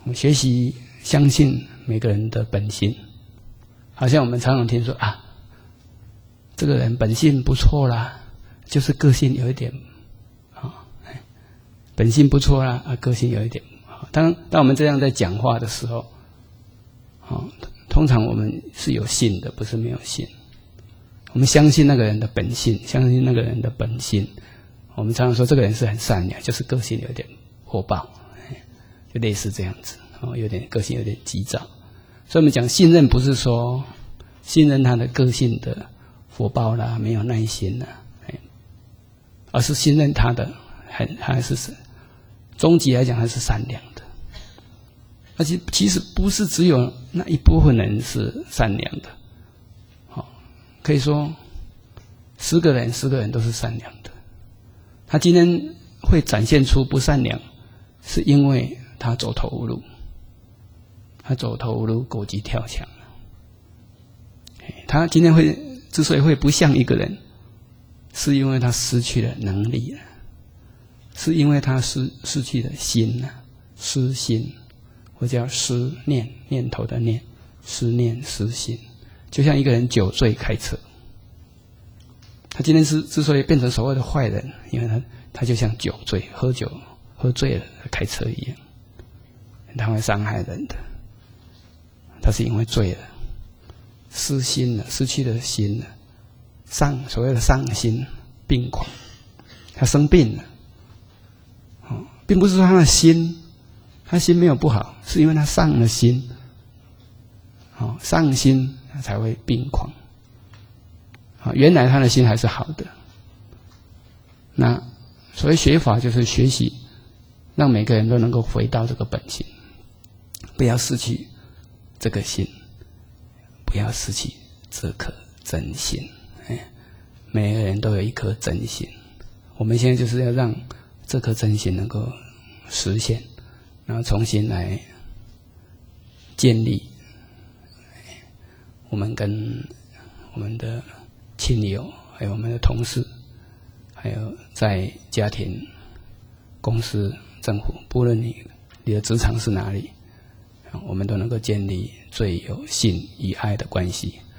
我们学习相信每个人的本性，好像我们常常听说啊，这个人本性不错啦，就是个性有一点本性不错啦，个性有一点。当我们这样在讲话的时候，通常我们是有信的，不是没有信。我们相信那个人的本性，相信那个人的本性。我们常常说这个人是很善良，就是个性有点火爆，就类似这样子，有点个性有点急躁。所以我们讲信任，不是说信任他的个性的火爆啦，没有耐心啦，而是信任他的还是终极来讲还是善良的。而且其实不是只有那一部分人是善良的，可以说10个人都是善良的。他今天会展现出不善良，是因为他走投无路，狗急跳墙。他今天之所以会不像一个人，是因为他失去了能力了，是因为他失去了心了，失心，或叫失念，念头的念，失念失心。就像一个人酒醉开车，他今天之所以变成所谓的坏人，因为他就像酒醉，喝醉了开车一样，他会伤害人的。他是因为醉了，失心了，失去了心了，所谓的丧心病狂，他生病了。并不是说他心没有不好，是因为他丧了心，丧心他才会病狂。原来他的心还是好的。那所谓学法就是学习，让每个人都能够回到这个本性，不要失去这个心，不要失去这颗真心。每个人都有一颗真心，我们现在就是要让这颗真心能够实现，然后重新来建立我们跟我们的亲友，还有我们的同事，还有在家庭、公司、政府，不论你的职场是哪里，我们都能够建立最有信与爱的关系。